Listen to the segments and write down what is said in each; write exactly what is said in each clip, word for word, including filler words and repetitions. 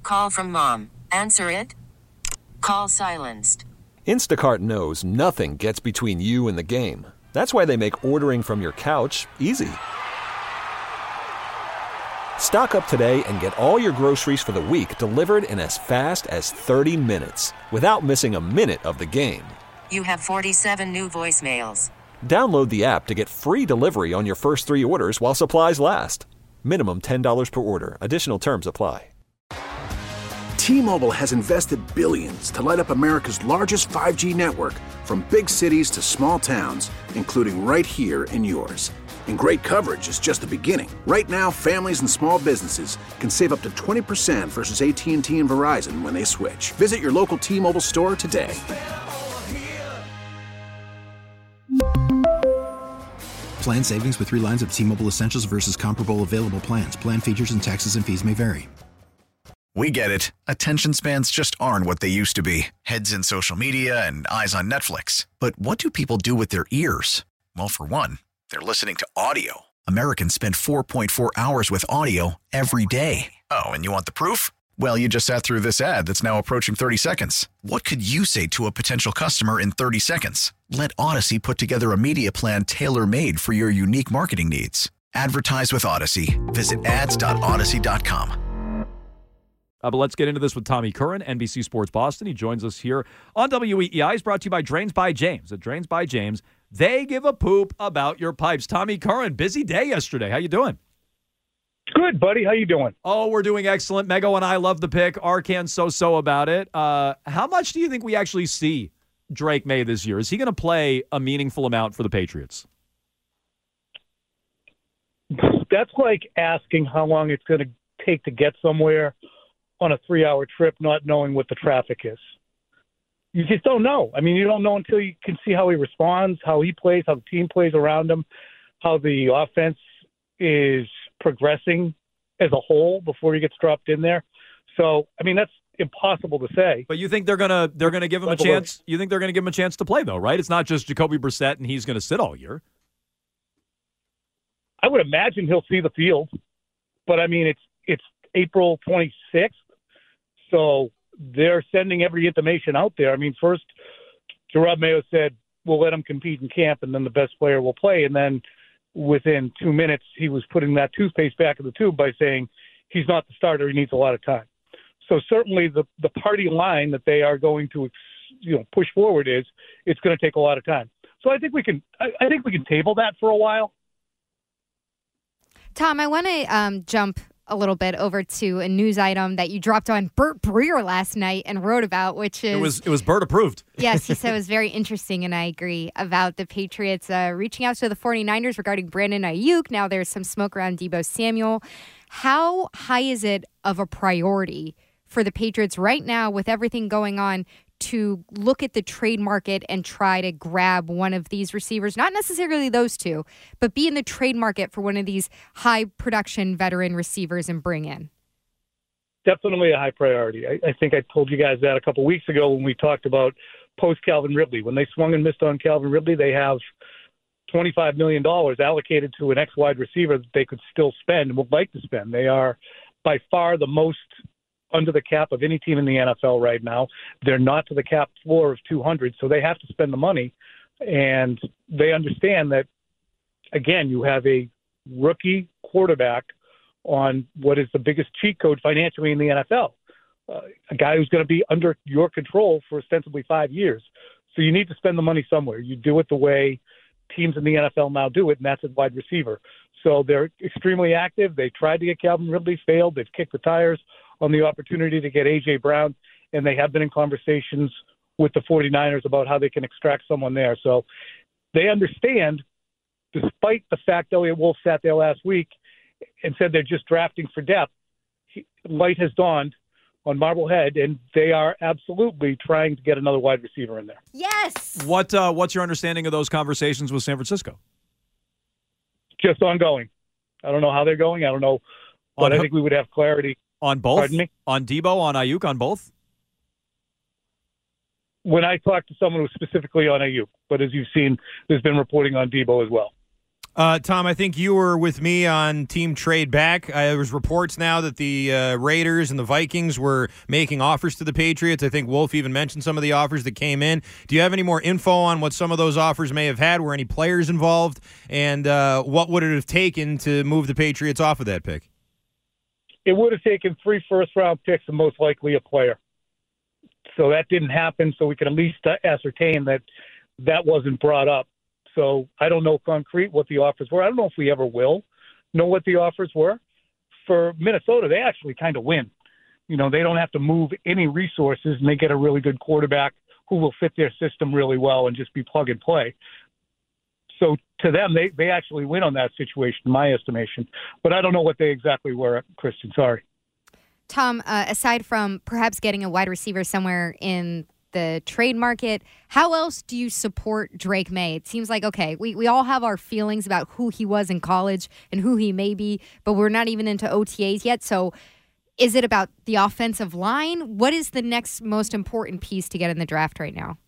Call from mom. Answer it. Call silenced. Instacart knows nothing gets between you and the game. That's why they make ordering from your couch easy. Stock up today and get all your groceries for the week delivered in as fast as thirty minutes without missing a minute of the game. You have forty-seven new voicemails. Download the app to get free delivery on your first three orders while supplies last. Minimum ten dollars per order. Additional terms apply. T-Mobile has invested billions to light up America's largest five G network, from big cities to small towns, including right here in yours. And great coverage is just the beginning. Right now, families and small businesses can save up to twenty percent versus A T and T and Verizon when they switch. Visit your local T-Mobile store today. Plan savings with three lines of T-Mobile Essentials versus comparable available plans. Plan features and taxes and fees may vary. We get it. Attention spans just aren't what they used to be. Heads in social media and eyes on Netflix. But what do people do with their ears? Well, for one, they're listening to audio. Americans spend four point four hours with audio every day. Oh, and you want the proof? Well, you just sat through this ad that's now approaching thirty seconds. What could you say to a potential customer in thirty seconds? Let Odyssey put together a media plan tailor-made for your unique marketing needs. Advertise with Odyssey. Visit ads dot odyssey dot com. Uh, but let's get into this with Tommy Curran, N B C Sports Boston. He joins us here on W E E I. He's brought to you by Drains by James. At Drains by James, they give a poop about your pipes. Tommy Curran, busy day yesterday. How you doing? Good, buddy. How you doing? Oh, we're doing excellent. Mego and I love the pick. Arcan so-so about it. Uh, how much do you think we actually see Drake May this year? Is he going to play a meaningful amount for the Patriots? That's like asking how long it's going to take to get somewhere on a three-hour trip, not knowing what the traffic is. You just don't know. I mean, you don't know until you can see how he responds, how he plays, how the team plays around him, how the offense is progressing as a whole before he gets dropped in there. So, I mean, that's impossible to say. But you think they're gonna they're gonna give him a chance? You think they're gonna give him a chance to play, though, right? It's not just Jacoby Brissett and he's gonna sit all year. I would imagine he'll see the field, but I mean, it's it's April twenty-sixth. So they're sending every intimation out there. I mean, first, Gerard Mayo said, we'll let him compete in camp, and then the best player will play. And then within two minutes, he was putting that toothpaste back in the tube by saying he's not the starter. He needs a lot of time. So certainly the, the party line that they are going to you know, push forward is it's going to take a lot of time. So I think we can I, I think we can table that for a while. Tom, I want to um, jump a little bit over to a news item that you dropped on Bert Breer last night and wrote about, which is... It was, it was Bert approved. Yes, he said it was very interesting, and I agree, about the Patriots uh, reaching out to the 49ers regarding Brandon Ayuk. Now there's some smoke around Deebo Samuel. How high is it of a priority for the Patriots right now with everything going on to look at the trade market and try to grab one of these receivers, not necessarily those two, but be in the trade market for one of these high production veteran receivers and bring in? Definitely a high priority. I, I think I told you guys that a couple weeks ago when we talked about post Calvin Ridley. When they swung and missed on Calvin Ridley, they have twenty-five million dollars allocated to an ex-wide receiver that they could still spend and would like to spend. They are by far the most under the cap of any team in the N F L right now. They're not to the cap floor of two hundred, so they have to spend the money. And they understand that, again, you have a rookie quarterback on what is the biggest cheat code financially in the N F L, uh, a guy who's going to be under your control for ostensibly five years. So you need to spend the money somewhere. You do it the way teams in the N F L now do it, and that's at wide receiver. So they're extremely active. They tried to get Calvin Ridley, failed. They've kicked the tires on the opportunity to get A J. Brown, and they have been in conversations with the 49ers about how they can extract someone there. So they understand, despite the fact Elliott Wolf sat there last week and said they're just drafting for depth, he, light has dawned on Marblehead, and they are absolutely trying to get another wide receiver in there. Yes! What uh, What's your understanding of those conversations with San Francisco? Just ongoing. I don't know how they're going. I don't know, but on, I think we would have clarity. On both? Pardon me? On Deebo, on Ayuk, on both? When I talked to someone who was specifically on Ayuk, but as you've seen, there's been reporting on Deebo as well. Uh, Tom, I think you were with me on team trade back. Uh, there was reports now that the uh, Raiders and the Vikings were making offers to the Patriots. I think Wolf even mentioned some of the offers that came in. Do you have any more info on what some of those offers may have had? Were any players involved? And uh, what would it have taken to move the Patriots off of that pick? It would have taken three first-round picks and most likely a player. So that didn't happen, so we can at least ascertain that that wasn't brought up. So I don't know concrete what the offers were. I don't know if we ever will know what the offers were. For Minnesota, they actually kind of win. You know, they don't have to move any resources, and they get a really good quarterback who will fit their system really well and just be plug and play. So to them, they, they actually win on that situation, in my estimation. But I don't know what they exactly were, Christian. Sorry. Tom, uh, aside from perhaps getting a wide receiver somewhere in the trade market, how else do you support Drake May? It seems like, okay, we, we all have our feelings about who he was in college and who he may be, but we're not even into O T As yet. So is it about the offensive line? What is the next most important piece to get in the draft right now?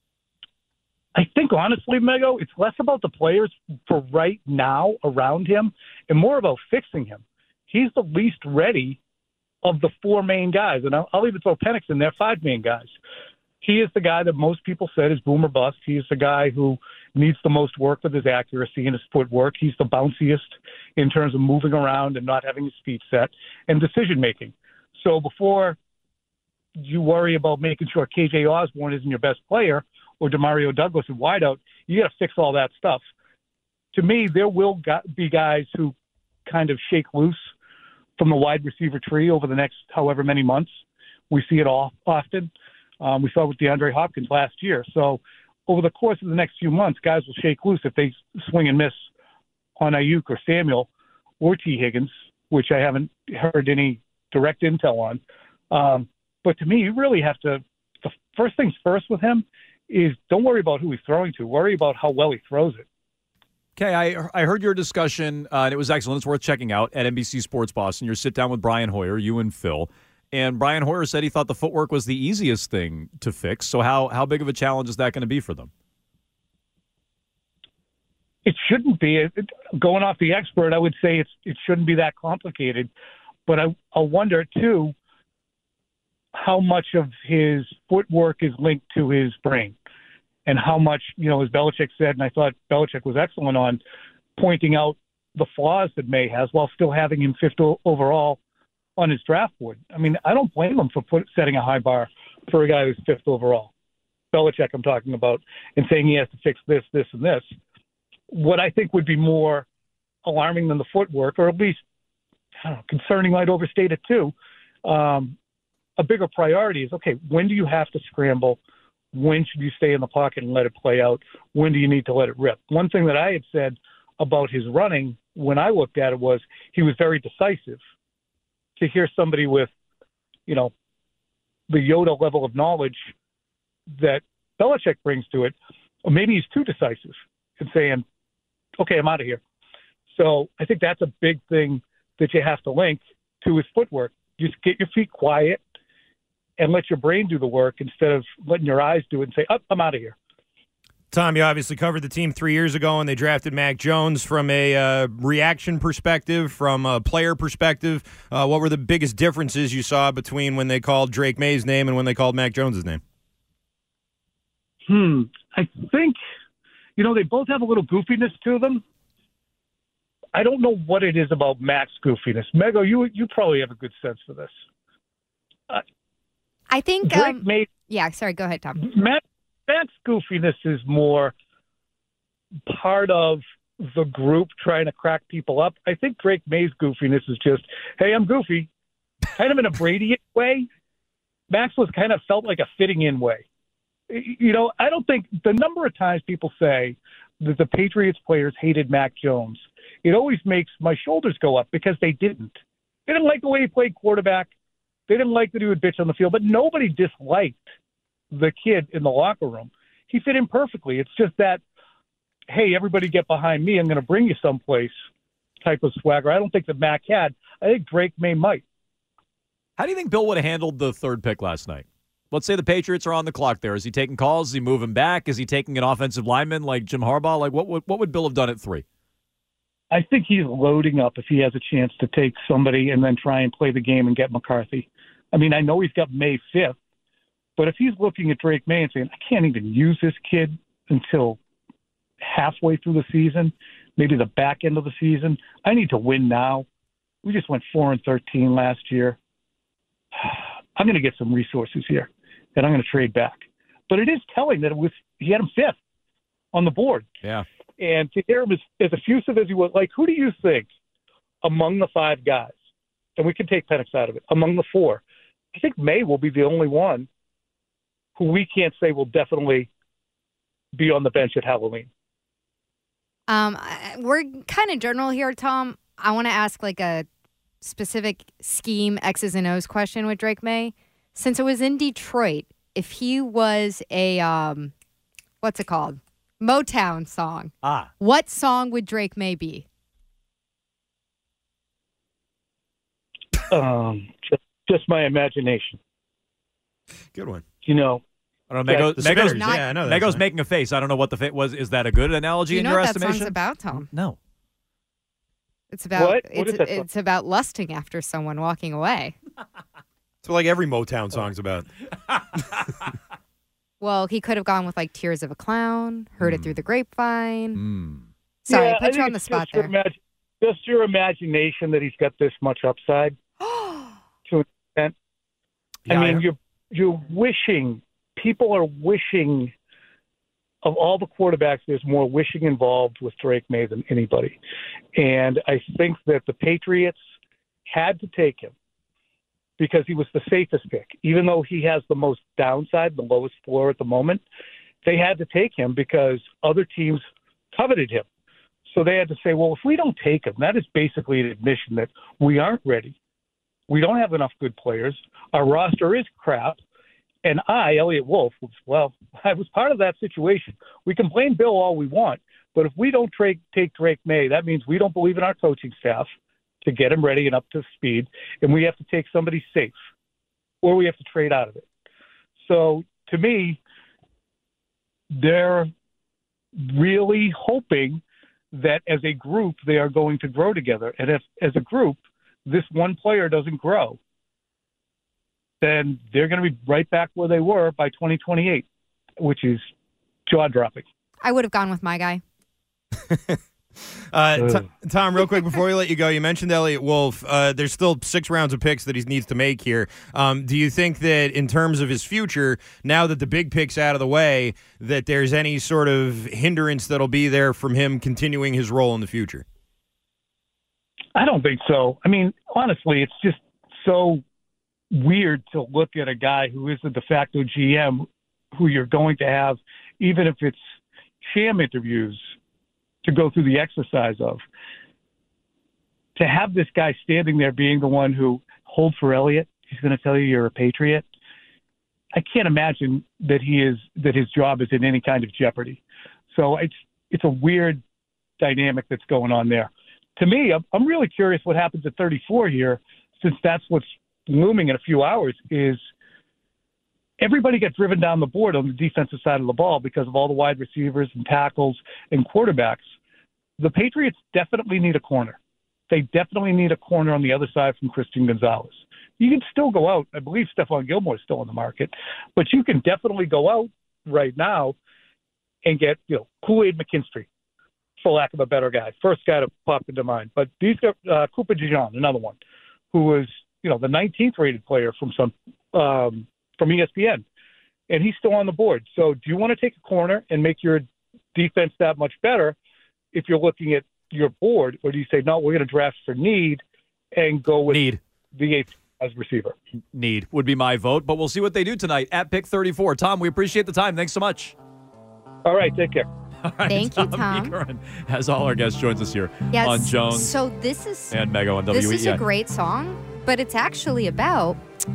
I think, honestly, Mego, it's less about the players for right now around him and more about fixing him. He's the least ready of the four main guys, and I'll, I'll even throw Penix in there, five main guys. He is the guy that most people said is boom or bust. He's the guy who needs the most work with his accuracy and his footwork. He's the bounciest in terms of moving around and not having his feet set and decision-making. So before you worry about making sure K J Osborne isn't your best player or Demario Douglas in wideout, you got to fix all that stuff. To me, there will be guys who kind of shake loose from the wide receiver tree over the next however many months. We see it all often. Um, we saw it with DeAndre Hopkins last year. So over the course of the next few months, guys will shake loose if they swing and miss on Ayuk or Samuel or T. Higgins, which I haven't heard any direct intel on. Um, but to me, you really have to – the first things first with him is don't worry about who he's throwing to. Worry about how well he throws it. Okay, I I heard your discussion, uh, and it was excellent. It's worth checking out at N B C Sports Boston. Your sit-down with Brian Hoyer, you and Phil. And Brian Hoyer said he thought the footwork was the easiest thing to fix. So how, how big of a challenge is that going to be for them? It shouldn't be. It, going off the expert, I would say it's it shouldn't be that complicated. But I, I wonder, too, how much of his footwork is linked to his brain and how much, you know, as Belichick said, and I thought Belichick was excellent on pointing out the flaws that May has while still having him fifth overall on his draft board. I mean, I don't blame him for put, setting a high bar for a guy who's fifth overall. Belichick I'm talking about, and saying he has to fix this, this, and this. What I think would be more alarming than the footwork, or at least, I don't know, concerning might overstate it too, um, a bigger priority is, okay, when do you have to scramble? When should you stay in the pocket and let it play out? When do you need to let it rip? One thing that I had said about his running when I looked at it was he was very decisive. To hear somebody with, you know, the Yoda level of knowledge that Belichick brings to it, or maybe he's too decisive in saying, okay, I'm out of here. So I think that's a big thing that you have to link to his footwork. Just get your feet quiet and let your brain do the work instead of letting your eyes do it and say, oh, I'm out of here. Tom, you obviously covered the team three years ago, and they drafted Mac Jones. From a uh, reaction perspective, from a player perspective, uh, what were the biggest differences you saw between when they called Drake May's name and when they called Mac Jones' name? Hmm. I think, you know, they both have a little goofiness to them. I don't know what it is about Mac's goofiness. Mego, you you probably have a good sense for this. Uh, I think Drake um, May, yeah, sorry, go ahead, Tom. Mac, Mac's goofiness is more part of the group trying to crack people up. I think Drake May's goofiness is just, hey, I'm goofy, kind of in a Brady way. Max was kind of felt like a fitting in way. You know, I don't think the number of times people say that the Patriots players hated Mac Jones, it always makes my shoulders go up because they didn't. They didn't like the way he played quarterback. They didn't like that he would bitch on the field, but nobody disliked the kid in the locker room. He fit in perfectly. It's just that, hey, everybody get behind me. I'm going to bring you someplace type of swagger. I don't think that Mac had. I think Drake May might. How do you think Bill would have handled the third pick last night? Let's say the Patriots are on the clock there. Is he taking calls? Is he moving back? Is he taking an offensive lineman like Jim Harbaugh? Like, what would, what would Bill have done at three? I think he's loading up if he has a chance to take somebody and then try and play the game and get McCarthy. I mean, I know he's got May fifth, but if he's looking at Drake May and saying, I can't even use this kid until halfway through the season, maybe the back end of the season, I need to win now. We just went four and thirteen last year. I'm going to get some resources here, and I'm going to trade back. But it is telling that it was he had him fifth on the board. Yeah. And to hear him as, as effusive as he was, like, who do you think among the five guys, and we can take Penix out of it, among the four, I think May will be the only one who we can't say will definitely be on the bench at Halloween. Um, I- we're kind of general here, Tom. I want to ask like a specific scheme X's and O's question with Drake May. Since it was in Detroit, if he was a, um, what's it called? Motown song. Ah. What song would Drake May be? Um, just, just my imagination. Good one. You know, I don't know. Mego, The Mego's, Spinners, not- yeah, I know that Mego's song. making a face. I don't know what the fa- was. Is that a good analogy Do you in know your what that estimation? song's about, Tom? No. It's about What? What it's is that song? it's about lusting after someone walking away. It's what like every Motown song's about. Well, he could have gone with like Tears of a Clown, Heard It Through the Grapevine. Mm. Sorry, yeah, I I put you think on the it's spot just your there. imag- just your imagination that he's got this much upside to an extent. Yeah, I mean, I- you're you're wishing. People are wishing. Of all the quarterbacks, there's more wishing involved with Drake May than anybody. And I think that the Patriots had to take him because he was the safest pick. Even though he has the most downside, the lowest floor at the moment, they had to take him because other teams coveted him. So they had to say, well, if we don't take him, that is basically an admission that we aren't ready. We don't have enough good players. Our roster is crap. And I, Elliot Wolf, was, well, I was part of that situation. We can blame Bill all we want, but if we don't tra- take Drake May, that means we don't believe in our coaching staff to get him ready and up to speed, and we have to take somebody safe, or we have to trade out of it. So to me, they're really hoping that as a group they are going to grow together. And if as a group this one player doesn't grow, then they're going to be right back where they were by twenty twenty-eight, which is jaw-dropping. I would have gone with my guy. Uh, T- Tom, real quick before we let you go, you mentioned Elliot Wolf. Uh, there's still six rounds of picks that he needs to make here. Um, do you think that in terms of his future, now that the big pick's out of the way, that there's any sort of hindrance that'll be there from him continuing his role in the future? I don't think so. I mean, honestly, it's just so weird to look at a guy who is the de facto G M who you're going to have, even if it's sham interviews, to go through the exercise of. To have this guy standing there being the one who hold for Elliott, he's going to tell you you're a Patriot. I can't imagine that he is that his job is in any kind of jeopardy. So it's it's a weird dynamic that's going on there. To me, I'm, I'm really curious what happens at thirty-four here, since that's what's looming in a few hours, is everybody gets driven down the board on the defensive side of the ball because of all the wide receivers and tackles and quarterbacks. The Patriots definitely need a corner. They definitely need a corner on the other side from Christian Gonzalez. You can still go out. I believe Stephon Gilmore is still on the market, but you can definitely go out right now and get, you know, Kool-Aid McKinstry, for lack of a better guy. First guy to pop into mind. But these got uh, Cooper DeJean, another one, who was, you know, the nineteenth rated player from some um, from E S P N, and he's still on the board. So do you want to take a corner and make your defense that much better if you're looking at your board, or do you say, no, we're going to draft for need and go with Need. the eighth as receiver? Need would be my vote, but we'll see what they do tonight at pick thirty-four. Tom, we appreciate the time. Thanks so much. All right, take care. All right, Thank you, Tommy Tom. Curran, as all our guests, joins us here Yes. on Jones So this is and Mego on W E I. this is a great song, but it's actually about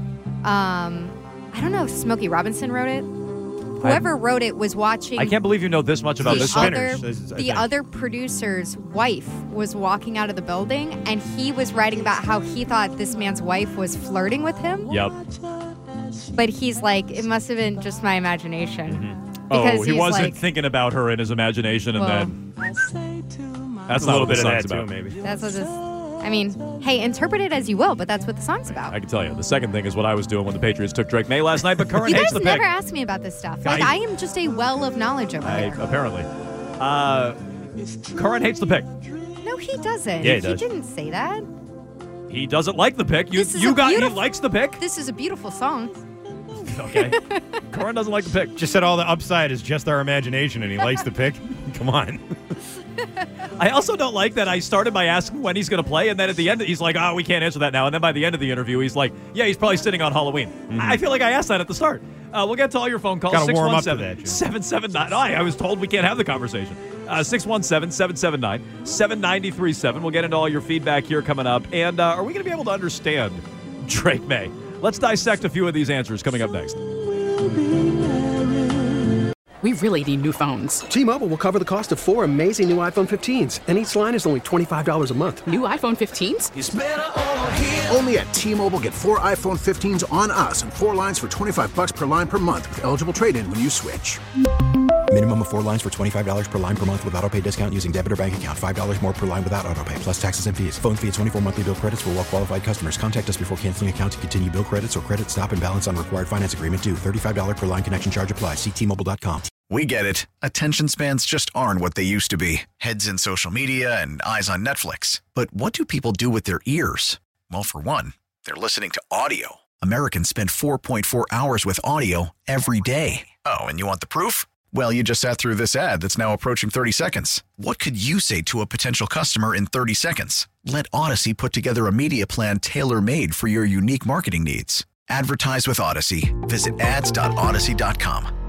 um I don't know if Smokey Robinson wrote it. Whoever wrote it was watching. I can't believe you know this much about the this song. other, Spinners, I the think. other producer's wife was walking out of the building, and he was writing about how he thought this man's wife was flirting with him. Yep. But he's like, it must have been just my imagination. Oh, Because he he's wasn't like- thinking about her in his imagination, and Well, then That's a not little what bit the of song's that about. too, maybe. That's what this. I mean, hey, interpret it as you will, but that's what the song's about. I can tell you. The second thing is what I was doing when the Patriots took Drake May last night, but Curran You hates guys the never pick. ask me about this stuff. Like, I- I am just a well of knowledge over I, here. apparently. Uh, Curran hates the pick. No, he doesn't. Yeah, he does. didn't say that. He doesn't like the pick. You This is you a got beautiful- he likes the pick. This is a beautiful song. Okay. Curran doesn't like the pick. Just said all the upside is just our imagination, and he likes the pick. Come on. I also don't like that I started by asking when he's going to play, and then at the end he's like, "Oh, we can't answer that now." And then by the end of the interview, he's like, "Yeah, he's probably sitting on Halloween." Mm-hmm. I feel like I asked that at the start. Uh, we'll get to all your phone calls. Gotta warm up to that, Jim. seven seven nine. Oh, I I was told we can't have the conversation. Uh, six one seven, seven seven nine, seven nine three seven. We'll get into all your feedback here coming up. And uh, are we going to be able to understand Drake May? Let's dissect a few of these answers coming up next. We really need new phones. T-Mobile will cover the cost of four amazing new iPhone fifteens, and each line is only twenty-five dollars a month. New iPhone fifteens? Only at T-Mobile, get four iPhone fifteens on us and four lines for twenty-five bucks per line per month with eligible trade-in when you switch. Minimum of four lines for twenty-five dollars per line per month with autopay discount using debit or bank account. five dollars more per line without autopay, plus taxes and fees. Phone fee at twenty-four monthly bill credits for well-qualified customers. Contact us before canceling account to continue bill credits or credit stop and balance on required finance agreement due. thirty-five dollars per line connection charge applies. See T Mobile dot com. We get it. Attention spans just aren't what they used to be. Heads in social media and eyes on Netflix. But what do people do with their ears? Well, for one, they're listening to audio. Americans spend four point four hours with audio every day. Oh, and you want the proof? Well, you just sat through this ad that's now approaching thirty seconds. What could you say to a potential customer in thirty seconds? Let Odyssey put together a media plan tailor-made for your unique marketing needs. Advertise with Odyssey. Visit ads dot odyssey dot com.